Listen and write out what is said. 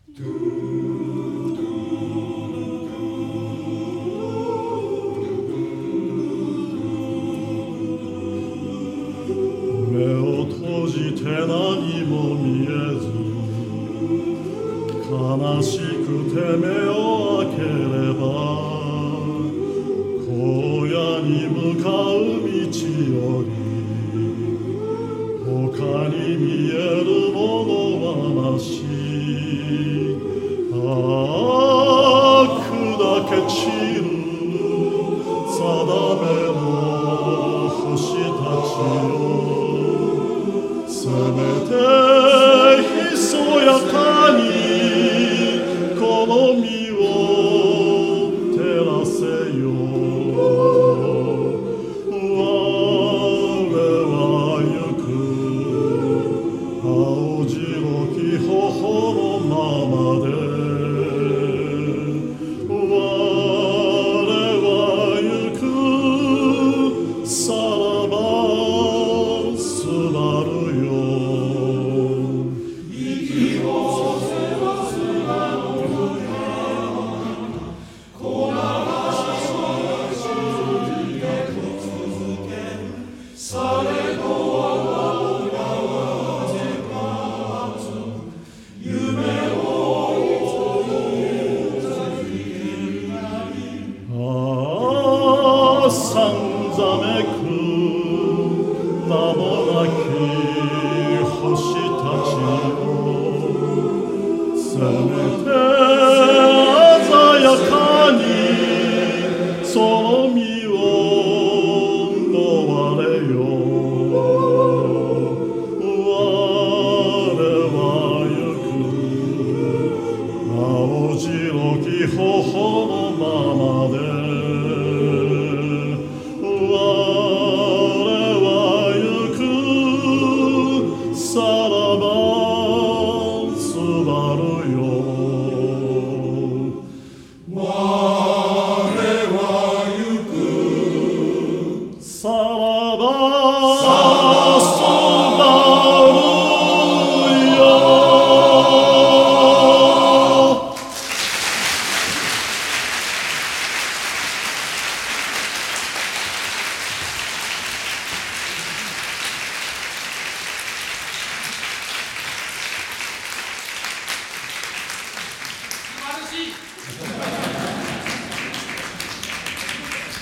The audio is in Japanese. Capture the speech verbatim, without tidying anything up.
目を閉じて何も見えず悲しくて目を開ければ荒野に向かう道より他に見えるものはなしああ砕け散る定めの星たちよせめてひそやかにこの身を照らせよ我は行く青白き頬のままで我は行くさらばすばるよさんざめく名もなき星たちよせめて鮮やかにその身を飲まれよ我は行く青白き頬のままで我は行くさら